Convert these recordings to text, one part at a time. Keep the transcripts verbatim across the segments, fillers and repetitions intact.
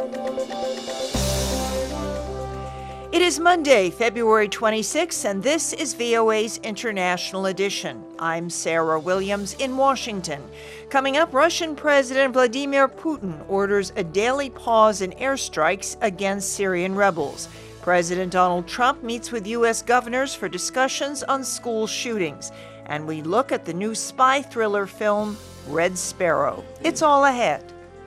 It is Monday, February twenty-sixth, and this is V O A's International Edition. I'm Sarah Williams in Washington. Coming up, Russian President Vladimir Putin orders a daily pause in airstrikes against Syrian rebels. President Donald Trump meets with U S governors for discussions on school shootings. And we look at the new spy thriller film, Red Sparrow. It's all ahead.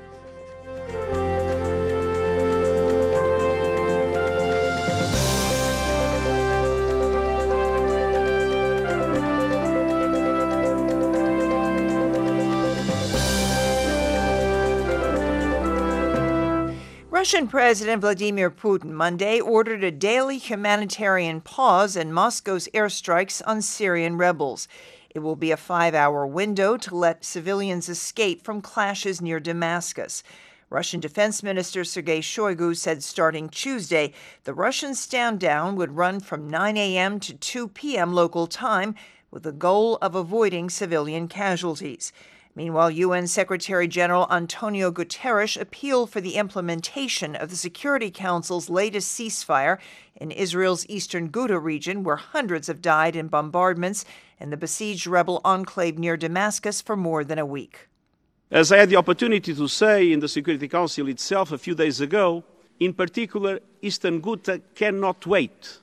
Russian President Vladimir Putin Monday ordered a daily humanitarian pause in Moscow's airstrikes on Syrian rebels. It will be a five-hour window to let civilians escape from clashes near Damascus. Russian Defense Minister Sergei Shoigu said starting Tuesday, the Russian stand-down would run from nine a.m. to two p.m. local time with the goal of avoiding civilian casualties. Meanwhile, U N Secretary General Antonio Guterres appealed for the implementation of the Security Council's latest ceasefire in Israel's eastern Ghouta region, where hundreds have died in bombardments in the besieged rebel enclave near Damascus for more than a week. As I had the opportunity to say in the Security Council itself a few days ago, in particular, eastern Ghouta cannot wait.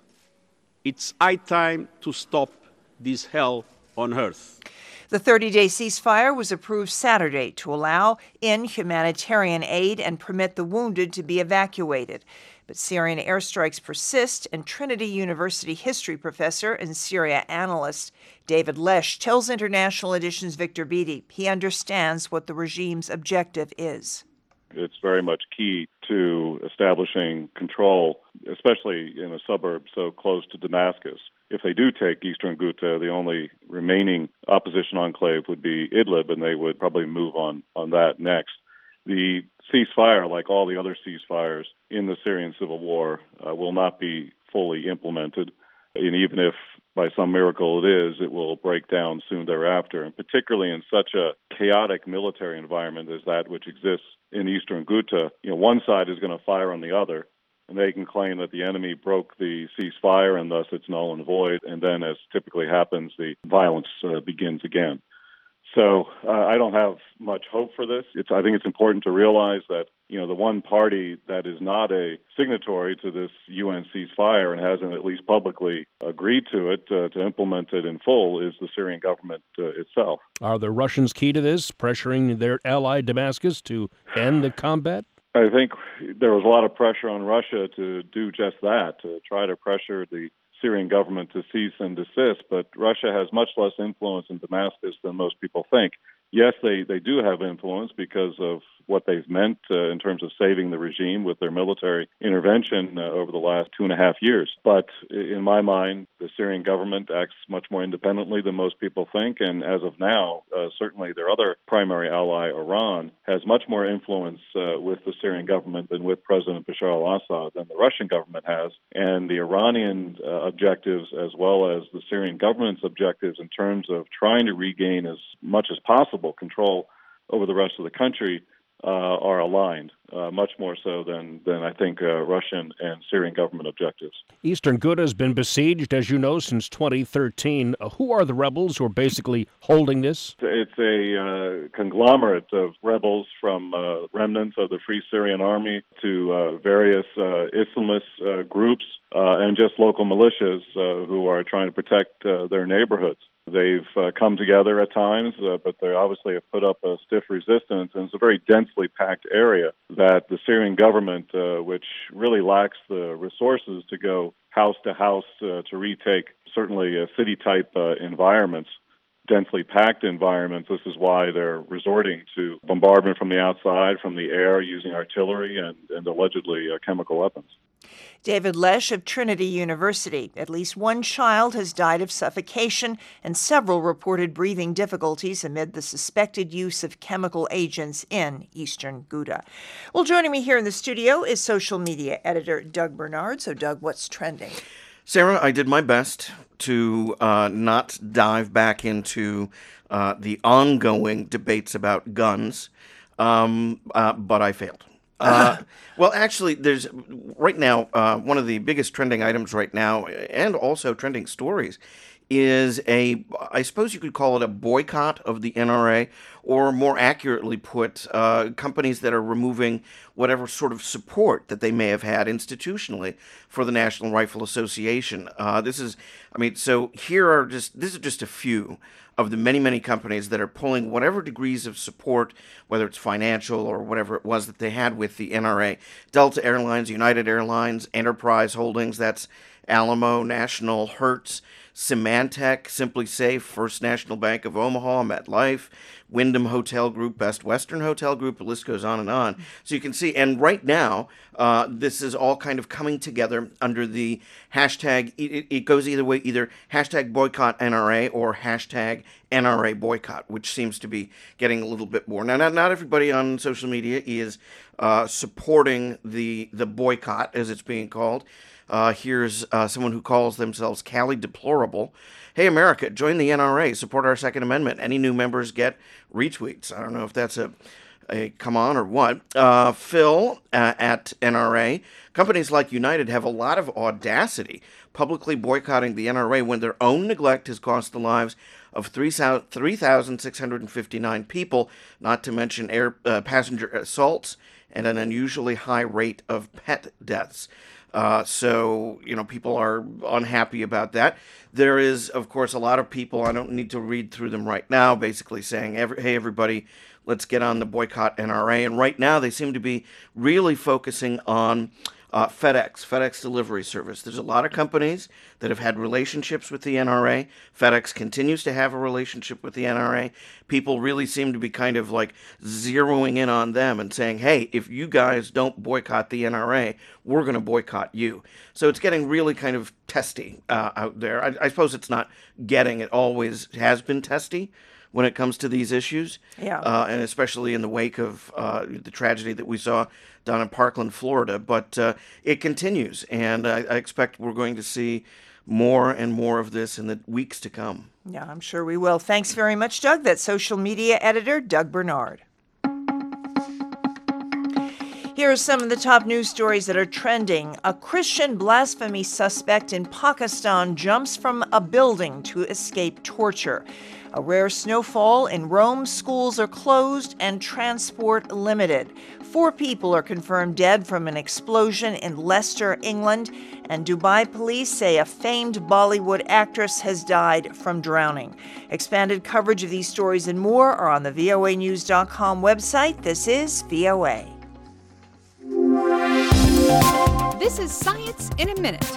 It's high time to stop this hell on earth. The thirty-day ceasefire was approved Saturday to allow in humanitarian aid and permit the wounded to be evacuated. But Syrian airstrikes persist, and Trinity University history professor and Syria analyst David Lesh tells International Edition's Victor Beattie he understands what the regime's objective is. It's very much key to establishing control, especially in a suburb so close to Damascus. If they do take eastern Ghouta, the only remaining opposition enclave would be Idlib, and they would probably move on, on that next. The ceasefire, like all the other ceasefires in the Syrian civil war, uh, will not be fully implemented. And even if by some miracle it is, it will break down soon thereafter. And particularly in such a chaotic military environment as that which exists in eastern Ghouta, you know, one side is going to fire on the other, and they can claim that the enemy broke the ceasefire and thus it's null and void. And then, as typically happens, the violence uh, begins again. So uh, I don't have much hope for this. It's, I think it's important to realize that, you know, the one party that is not a signatory to this U N ceasefire and hasn't at least publicly agreed to it, uh, to implement it in full, is the Syrian government uh, itself. Are the Russians key to this, pressuring their ally Damascus to end the combat? I think there was a lot of pressure on Russia to do just that, to try to pressure the Syrian government to cease and desist, but Russia has much less influence in Damascus than most people think. Yes, they, they do have influence because of what they've meant uh, in terms of saving the regime with their military intervention uh, over the last two and a half years. But in my mind, the Syrian government acts much more independently than most people think. And as of now, uh, certainly their other primary ally, Iran, has much more influence uh, with the Syrian government than with President Bashar al-Assad than the Russian government has. And the Iranian uh, objectives, as well as the Syrian government's objectives in terms of trying to regain as much as possible control over the rest of the country, Uh, are aligned, uh, much more so than, than I think, uh, Russian and Syrian government objectives. Eastern Ghouta has been besieged, as you know, since twenty thirteen. Uh, who are the rebels who are basically holding this? It's a uh, conglomerate of rebels from uh, remnants of the Free Syrian Army to uh, various uh, Islamist uh, groups uh, and just local militias uh, who are trying to protect uh, their neighborhoods. They've uh, come together at times, uh, but they obviously have put up a stiff resistance, and it's a very densely packed area that the Syrian government, uh, which really lacks the resources to go house to house uh, to retake certainly uh, city-type uh, environments, densely packed environments. This is why they're resorting to bombardment from the outside, from the air, using artillery and, and allegedly uh, chemical weapons. David Lesh of Trinity University. At least one child has died of suffocation, and several reported breathing difficulties amid the suspected use of chemical agents in eastern Ghouta. Well, joining me here in the studio is social media editor Doug Bernard. So, Doug, what's trending? Sarah, I did my best to uh, not dive back into uh, the ongoing debates about guns, um, uh, but I failed. Uh, well, actually, there's right now uh, one of the biggest trending items right now, and also trending stories, is a, I suppose you could call it a boycott of the N R A, or more accurately put, uh, companies that are removing whatever sort of support that they may have had institutionally for the National Rifle Association. Uh, this is, I mean, so here are just, this is just a few of the many, many companies that are pulling whatever degrees of support, whether it's financial or whatever it was that they had with the N R A. Delta Airlines, United Airlines, Enterprise Holdings, that's Alamo, National, Hertz, Symantec, Simply Safe, First National Bank of Omaha, MetLife, Wyndham Hotel Group, Best Western Hotel Group, the list goes on and on. So you can see, and right now, uh, this is all kind of coming together under the hashtag, it, it goes either way, either hashtag boycott N R A or hashtag N R A boycott, which seems to be getting a little bit more. Now, not, not everybody on social media is uh, supporting the, the boycott, as it's being called. Uh, here's uh, someone who calls themselves Cali Deplorable. Hey, America, join the N R A. Support our Second Amendment. Any new members get retweets. I don't know if that's a, a come on or what. Uh, Phil uh, at N R A. Companies like United have a lot of audacity publicly boycotting the N R A when their own neglect has cost the lives of three thousand six hundred fifty-nine people, not to mention air uh, passenger assaults and an unusually high rate of pet deaths. Uh, so, you know, people are unhappy about that. There is, of course, a lot of people, I don't need to read through them right now, basically saying, every, hey, everybody, let's get on the boycott N R A. And right now they seem to be really focusing on uh, FedEx, FedEx Delivery Service. There's a lot of companies that have had relationships with the N R A. FedEx continues to have a relationship with the N R A. People really seem to be kind of like zeroing in on them and saying, hey, if you guys don't boycott the N R A, we're going to boycott you. So it's getting really kind of testy uh, out there. I, I suppose it's not getting, it always has been testy when it comes to these issues. Yeah. Uh, and especially in the wake of uh, the tragedy that we saw down in Parkland, Florida. But uh, it continues, and I, I expect we're going to see more and more of this in the weeks to come. Yeah, I'm sure we will. Thanks very much, Doug. That's social media editor Doug Bernard. Here are some of the top news stories that are trending. A Christian blasphemy suspect in Pakistan jumps from a building to escape torture. A rare snowfall in Rome, schools are closed and transport limited. Four people are confirmed dead from an explosion in Leicester, England, and Dubai police say a famed Bollywood actress has died from drowning. Expanded coverage of these stories and more are on the V O A news dot com website. This is V O A. This is Science in a Minute.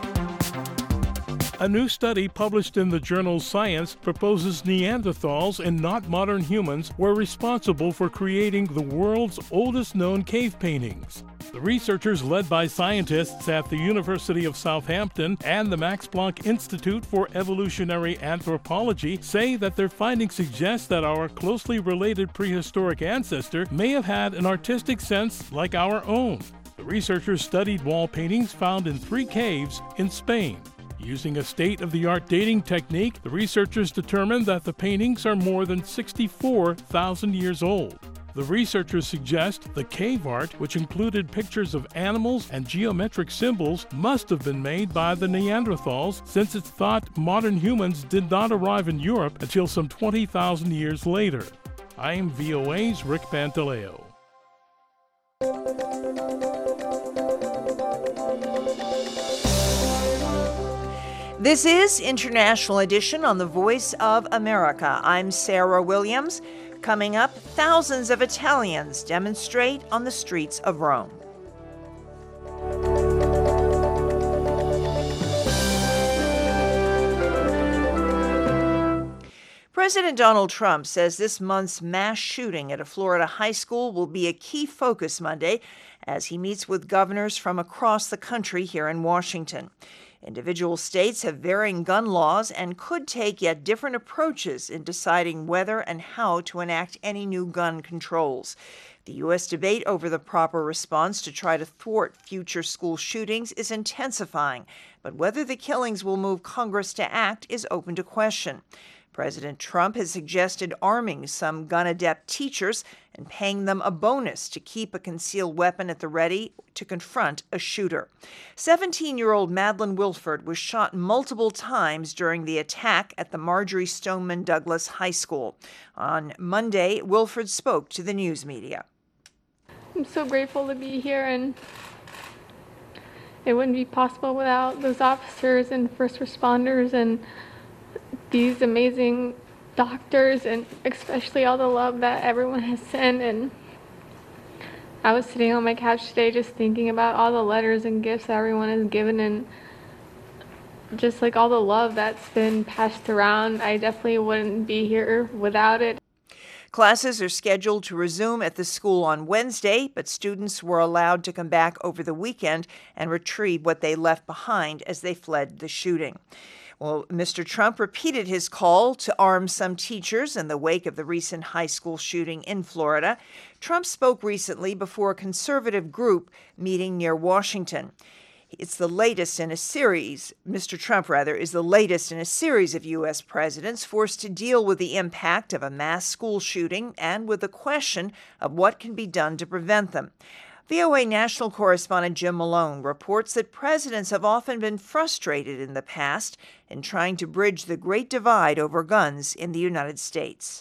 A new study published in the journal Science proposes Neanderthals and not modern humans were responsible for creating the world's oldest known cave paintings. The researchers, led by scientists at the University of Southampton and the Max Planck Institute for Evolutionary Anthropology, say that their findings suggest that our closely related prehistoric ancestor may have had an artistic sense like our own. The researchers studied wall paintings found in three caves in Spain. Using a state-of-the-art dating technique, the researchers determined that the paintings are more than sixty-four thousand years old. The researchers suggest the cave art, which included pictures of animals and geometric symbols, must have been made by the Neanderthals, since it's thought modern humans did not arrive in Europe until some twenty thousand years later. I am V O A's Rick Pantaleo. This is International Edition on the Voice of America. I'm Sarah Williams. Coming up, thousands of Italians demonstrate on the streets of Rome. President Donald Trump says this month's mass shooting at a Florida high school will be a key focus Monday as he meets with governors from across the country here in Washington. Individual states have varying gun laws and could take yet different approaches in deciding whether and how to enact any new gun controls. The U S debate over the proper response to try to thwart future school shootings is intensifying, but whether the killings will move Congress to act is open to question. President Trump has suggested arming some gun-adept teachers and paying them a bonus to keep a concealed weapon at the ready to confront a shooter. seventeen-year-old Madeline Wilford was shot multiple times during the attack at the Marjorie Stoneman Douglas High School. On Monday, Wilford spoke to the news media. I'm so grateful to be here, and it wouldn't be possible without those officers and first responders and these amazing doctors, and especially all the love that everyone has sent. And I was sitting on my couch today just thinking about all the letters and gifts that everyone has given, and just like all the love that's been passed around. I definitely wouldn't be here without it. Classes are scheduled to resume at the school on Wednesday, but students were allowed to come back over the weekend and retrieve what they left behind as they fled the shooting. Well, Mister Trump repeated his call to arm some teachers in the wake of the recent high school shooting in Florida. Trump spoke recently before a conservative group meeting near Washington. It's the latest in a series, Mister Trump, rather, is the latest in a series of U S presidents forced to deal with the impact of a mass school shooting and with the question of what can be done to prevent them. V O A national correspondent Jim Malone reports that presidents have often been frustrated in the past in trying to bridge the great divide over guns in the United States.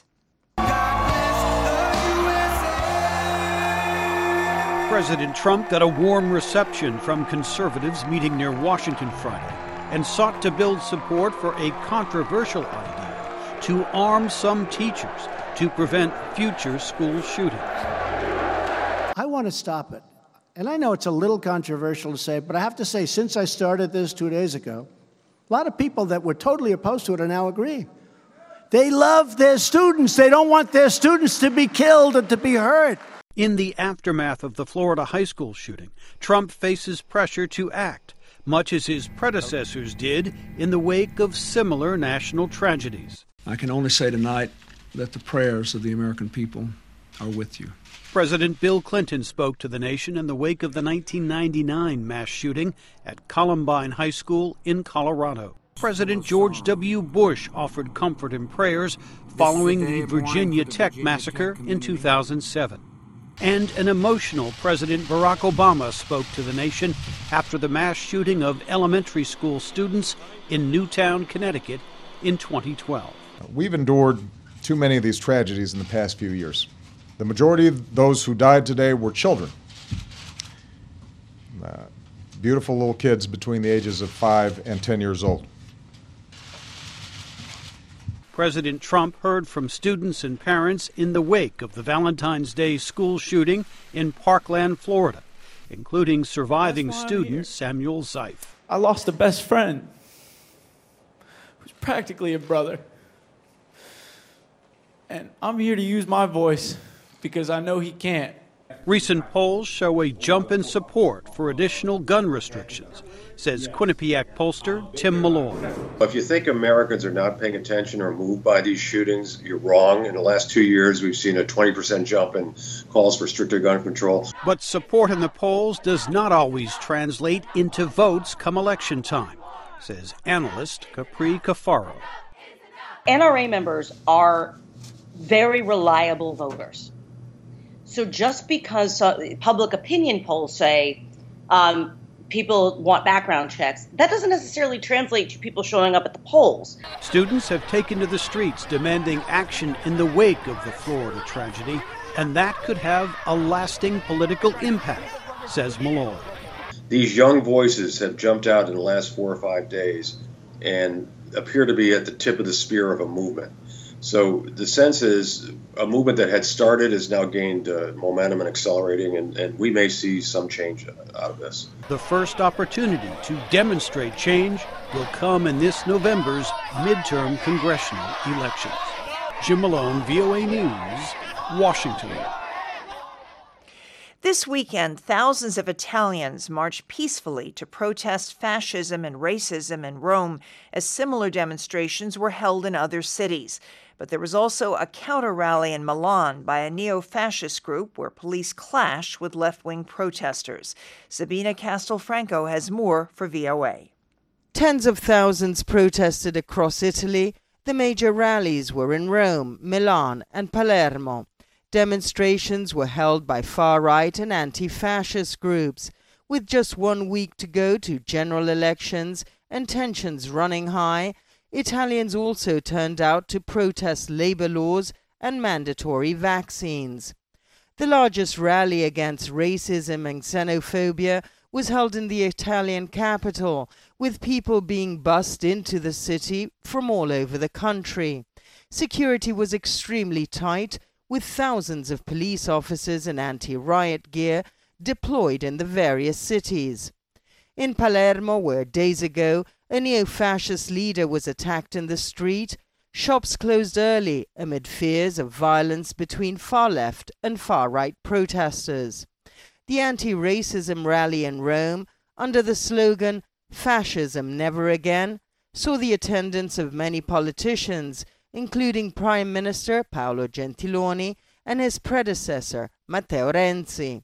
President Trump got a warm reception from conservatives meeting near Washington Friday and sought to build support for a controversial idea to arm some teachers to prevent future school shootings. I want to stop it. And I know it's a little controversial to say, but I have to say, since I started this two days ago, a lot of people that were totally opposed to it are now agreeing. They love their students. They don't want their students to be killed and to be hurt. In the aftermath of the Florida high school shooting, Trump faces pressure to act, much as his predecessors did in the wake of similar national tragedies. I can only say tonight that the prayers of the American people are with you. President Bill Clinton spoke to the nation in the wake of the nineteen ninety-nine mass shooting at Columbine High School in Colorado. President George W. Bush offered comfort and prayers following the Virginia Tech massacre in two thousand seven. And an emotional President Barack Obama spoke to the nation after the mass shooting of elementary school students in Newtown, Connecticut in twenty twelve. We've endured too many of these tragedies in the past few years. The majority of those who died today were children. Uh, beautiful little kids between the ages of five and ten years old. President Trump heard from students and parents in the wake of the Valentine's Day school shooting in Parkland, Florida, including surviving student Samuel Zeif. I lost a best friend who's practically a brother. And I'm here to use my voice because I know he can't. Recent polls show a jump in support for additional gun restrictions, says Quinnipiac pollster Tim Malloy. If you think Americans are not paying attention or moved by these shootings, you're wrong. In the last two years, we've seen a twenty percent jump in calls for stricter gun control. But support in the polls does not always translate into votes come election time, says analyst Capri Cafaro. N R A members are very reliable voters. So just because uh, public opinion polls say um, people want background checks, that doesn't necessarily translate to people showing up at the polls. Students have taken to the streets demanding action in the wake of the Florida tragedy, and that could have a lasting political impact, says Malloy. These young voices have jumped out in the last four or five days and appear to be at the tip of the spear of a movement. So the sense is a movement that had started has now gained uh, momentum and accelerating, and, and we may see some change out of this. The first opportunity to demonstrate change will come in this November's midterm congressional elections. Jim Malone, V O A News, Washington. This weekend, thousands of Italians marched peacefully to protest fascism and racism in Rome as similar demonstrations were held in other cities. But there was also a counter-rally in Milan by a neo-fascist group where police clashed with left-wing protesters. Sabina Castelfranco has more for V O A. Tens of thousands protested across Italy. The major rallies were in Rome, Milan, and Palermo. Demonstrations were held by far-right and anti-fascist groups. With just one week to go to general elections and tensions running high, Italians also turned out to protest labor laws and mandatory vaccines. The largest rally against racism and xenophobia was held in the Italian capital, with people being bussed into the city from all over the country. Security was extremely tight, with thousands of police officers and anti-riot gear deployed in the various cities. In Palermo, where days ago a neo-fascist leader was attacked in the street, shops closed early amid fears of violence between far-left and far-right protesters. The anti-racism rally in Rome, under the slogan "Fascism Never Again," saw the attendance of many politicians, including Prime Minister Paolo Gentiloni and his predecessor Matteo Renzi.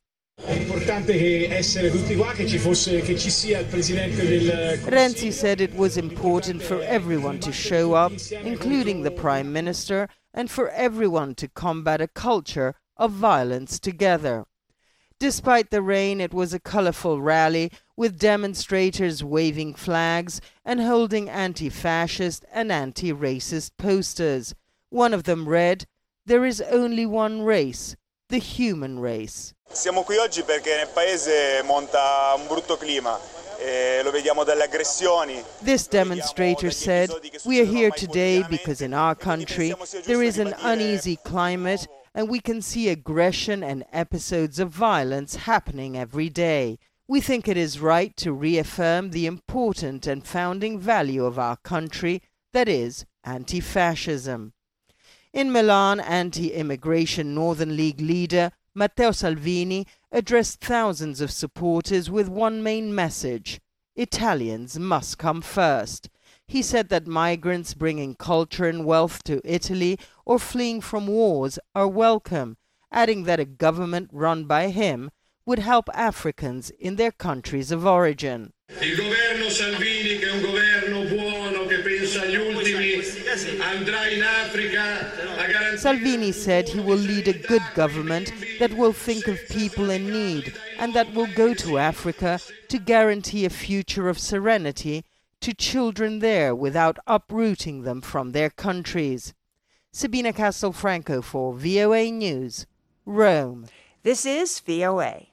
Renzi said it was important for everyone to show up, including the Prime Minister, and for everyone to combat a culture of violence together. Despite the rain, it was a colorful rally, with demonstrators waving flags and holding anti-fascist and anti-racist posters. One of them read, "There is only one race, the human race." Siamo qui oggi perché nel paese monta un brutto clima. Lo vediamo dalle aggressioni. This demonstrator said, "We are here today because in our country there is an uneasy climate and we can see aggression and episodes of violence happening every day. We think it is right to reaffirm the important and founding value of our country, that is, anti-fascism." In Milan, anti-immigration Northern League leader Matteo Salvini addressed thousands of supporters with one main message: Italians must come first. He said that migrants bringing culture and wealth to Italy or fleeing from wars are welcome, adding that a government run by him would help Africans in their countries of origin. Il governo Salvini, che è un governo buono, che pensa agli ultimi, andrà in Africa a garantire. Salvini said he will lead a good government that will think of people in need and that will go to Africa to guarantee a future of serenity to children there without uprooting them from their countries. Sabina Castelfranco for V O A News, Rome. This is V O A.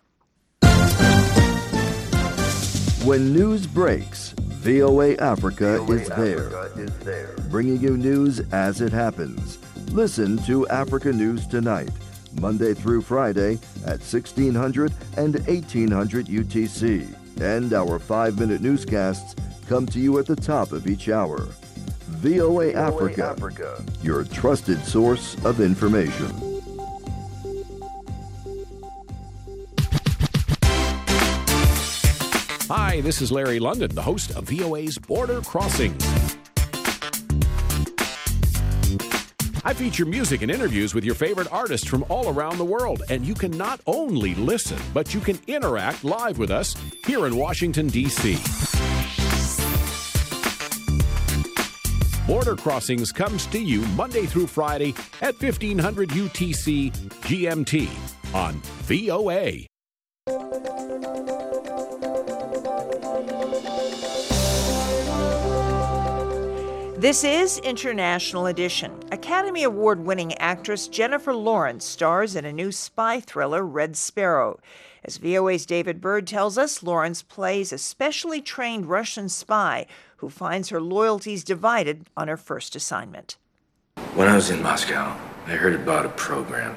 When news breaks, V O A Africa is there, bringing you news as it happens. Listen to Africa News Tonight, Monday through Friday at sixteen hundred and eighteen hundred U T C. And our five-minute newscasts come to you at the top of each hour. V O A Africa, your trusted source of information. Hi, this is Larry London, the host of V O A's Border Crossings. I feature music and interviews with your favorite artists from all around the world, and you can not only listen, but you can interact live with us here in Washington, D C Border Crossings comes to you Monday through Friday at fifteen hundred U T C G M T on V O A. This is International Edition. Academy Award-winning actress Jennifer Lawrence stars in a new spy thriller, Red Sparrow. As V O A's David Byrd tells us, Lawrence plays a specially trained Russian spy who finds her loyalties divided on her first assignment. When I was in Moscow, I heard about a program.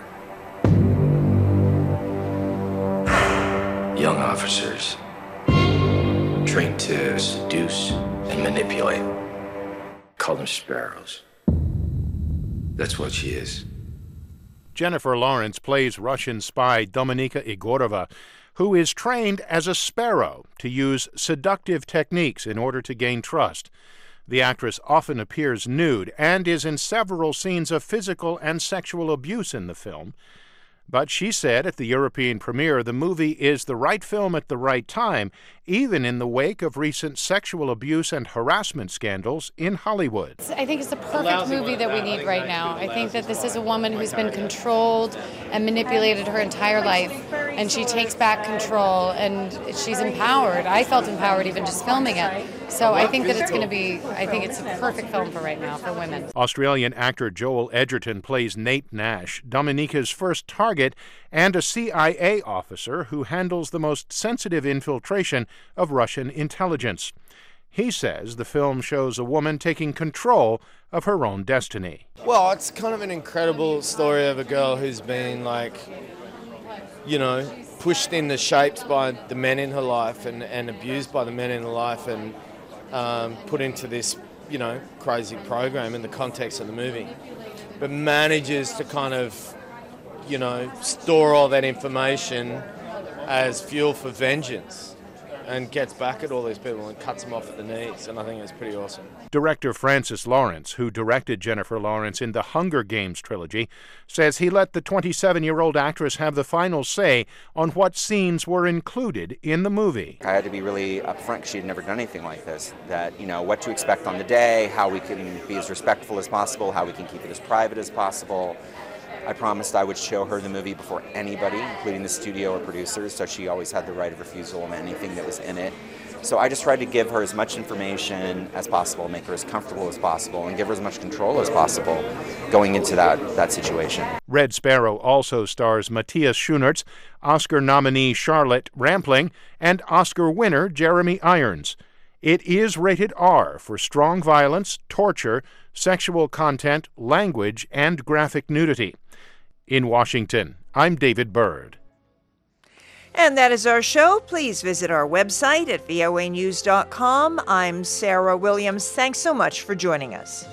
Young officers trained to seduce and manipulate. Call them sparrows. That's what she is. Jennifer Lawrence plays Russian spy Dominika Egorova, who is trained as a sparrow to use seductive techniques in order to gain trust. The actress often appears nude and is in several scenes of physical and sexual abuse in the film. But she said at the European premiere the movie is the right film at the right time, even in the wake of recent sexual abuse and harassment scandals in Hollywood. I think it's the perfect movie that we need right now. I think that this is a woman who's been controlled and manipulated her entire life, and she takes back control, and she's empowered. I felt empowered even just filming it. So I think that it's going to be, I think it's a perfect film for right now for women. Australian actor Joel Edgerton plays Nate Nash, Dominica's first target, and a C I A officer who handles the most sensitive infiltration of Russian intelligence. He says the film shows a woman taking control of her own destiny. Well, it's kind of an incredible story of a girl who's been, like, you know, pushed into shapes by the men in her life and, and abused by the men in her life and um, put into this, you know, crazy program in the context of the movie. But manages to kind of, you know, store all that information as fuel for vengeance and gets back at all these people and cuts them off at the knees, and I think it's pretty awesome. Director Francis Lawrence, who directed Jennifer Lawrence in the Hunger Games trilogy, says he let the twenty-seven-year-old actress have the final say on what scenes were included in the movie. I had to be really upfront because she had never done anything like this, that, you know, what to expect on the day, how we can be as respectful as possible, how we can keep it as private as possible. I promised I would show her the movie before anybody, including the studio or producers, so she always had the right of refusal on anything that was in it. So I just tried to give her as much information as possible, make her as comfortable as possible, and give her as much control as possible going into that, that situation. Red Sparrow also stars Matthias Schoenaerts, Oscar nominee Charlotte Rampling, and Oscar winner Jeremy Irons. It is rated R for strong violence, torture, sexual content, language, and graphic nudity. In Washington, I'm David Byrd. And that is our show. Please visit our website at V O A news dot com. I'm Sarah Williams. Thanks so much for joining us.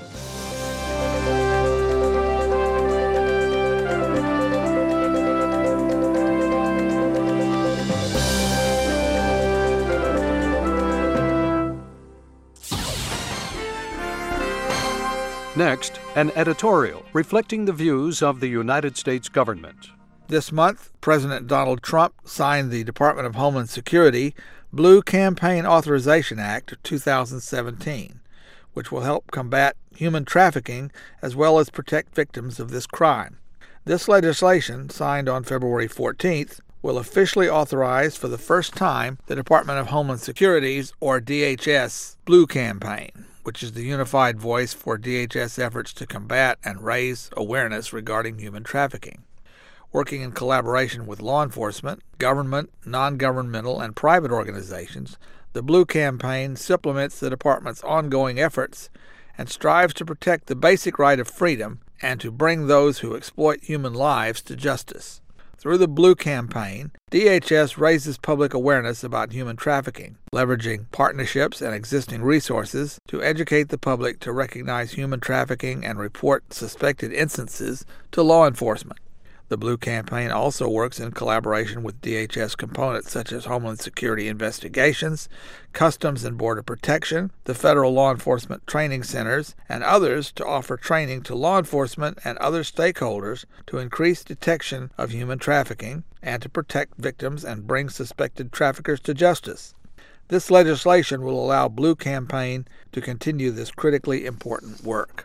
Next, an editorial reflecting the views of the United States government. This month, President Donald Trump signed the Department of Homeland Security Blue Campaign Authorization Act of two thousand seventeen, which will help combat human trafficking as well as protect victims of this crime. This legislation, signed on February fourteenth, will officially authorize for the first time the Department of Homeland Security's, or D H S, Blue Campaign, which is the unified voice for D H S efforts to combat and raise awareness regarding human trafficking. Working in collaboration with law enforcement, government, non-governmental, and private organizations, the Blue Campaign supplements the department's ongoing efforts and strives to protect the basic right of freedom and to bring those who exploit human lives to justice. Through the Blue Campaign, D H S raises public awareness about human trafficking, leveraging partnerships and existing resources to educate the public to recognize human trafficking and report suspected instances to law enforcement. The Blue Campaign also works in collaboration with D H S components such as Homeland Security Investigations, Customs and Border Protection, the Federal Law Enforcement Training Centers, and others to offer training to law enforcement and other stakeholders to increase detection of human trafficking and to protect victims and bring suspected traffickers to justice. This legislation will allow Blue Campaign to continue this critically important work.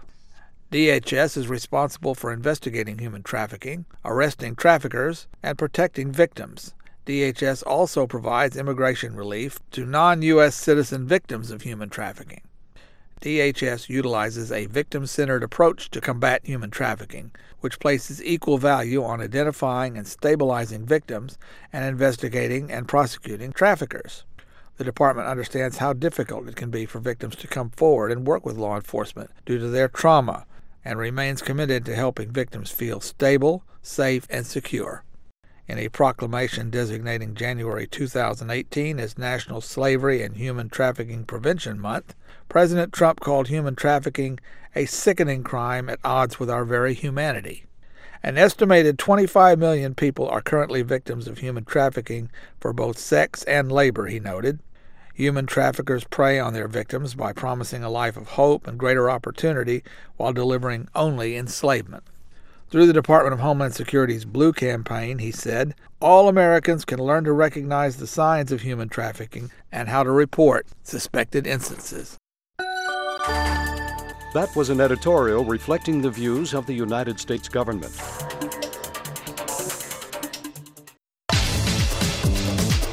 D H S is responsible for investigating human trafficking, arresting traffickers, and protecting victims. D H S also provides immigration relief to non-U S citizen victims of human trafficking. D H S utilizes a victim-centered approach to combat human trafficking, which places equal value on identifying and stabilizing victims and investigating and prosecuting traffickers. The department understands how difficult it can be for victims to come forward and work with law enforcement due to their trauma, and remains committed to helping victims feel stable, safe, and secure. In a proclamation designating January two thousand eighteen as National Slavery and Human Trafficking Prevention Month, President Trump called human trafficking a sickening crime at odds with our very humanity. An estimated twenty-five million people are currently victims of human trafficking for both sex and labor, he noted. Human traffickers prey on their victims by promising a life of hope and greater opportunity while delivering only enslavement. Through the Department of Homeland Security's Blue campaign, he said, all Americans can learn to recognize the signs of human trafficking and how to report suspected instances. That was an editorial reflecting the views of the United States government.